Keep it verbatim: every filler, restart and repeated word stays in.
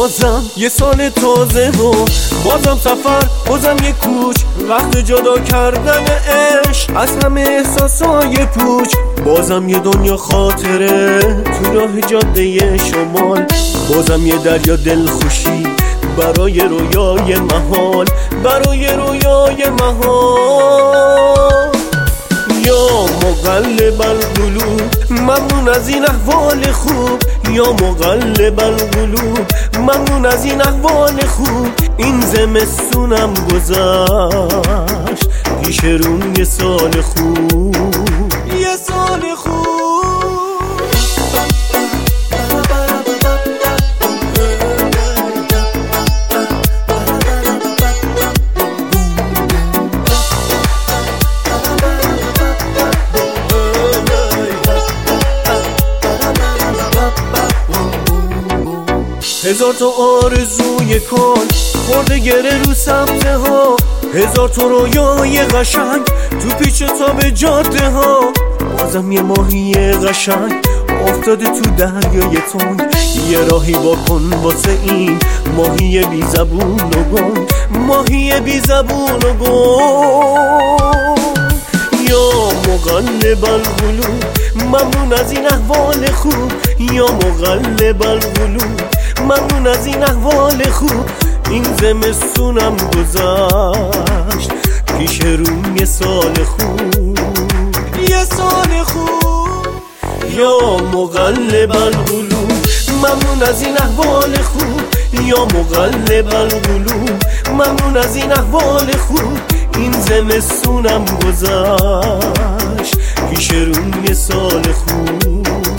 بازم یه سال تازه و بازم سفر، بازم یه کوچ، وقت جدا کردن عشق از همه احساسای پوچ. بازم یه دنیا خاطره تو راه جاده شمال، بازم یه دریا دلخوشی برای رویای محال، برای رویای محال. یا مقلب القلوب ممنون از این احوال خوب، یا مقلب القلوب ممنون از این احوال خوب. این زمستونم گذشت پیش روم یه سال خوب، یه سال خوب. هزار تا آرزوی کن خورده گره رو سبزه ها، هزار تا رویای قشنگ تو پیچ تاب جاده ها. بازم یه ماهی قشنگ افتاده تو دریای تنگ، یه راهی واکن واسه این ماهی بی زبون و گنگ، ماهی بی زبون و گنگ. یا مقلب القلوب ممنون از این احوال خوب، یا مقلب القلوب ممنون از این احوال خوب. این زمستونم گذشت پیش روم یه سال خوب، یه سال خوب. یا مقلب القلوب ممنون از این احوال خوب، یا مقلب القلوب ممنون از این احوال خوب. این زمستونم گذشت پیش روم یه سال خوب.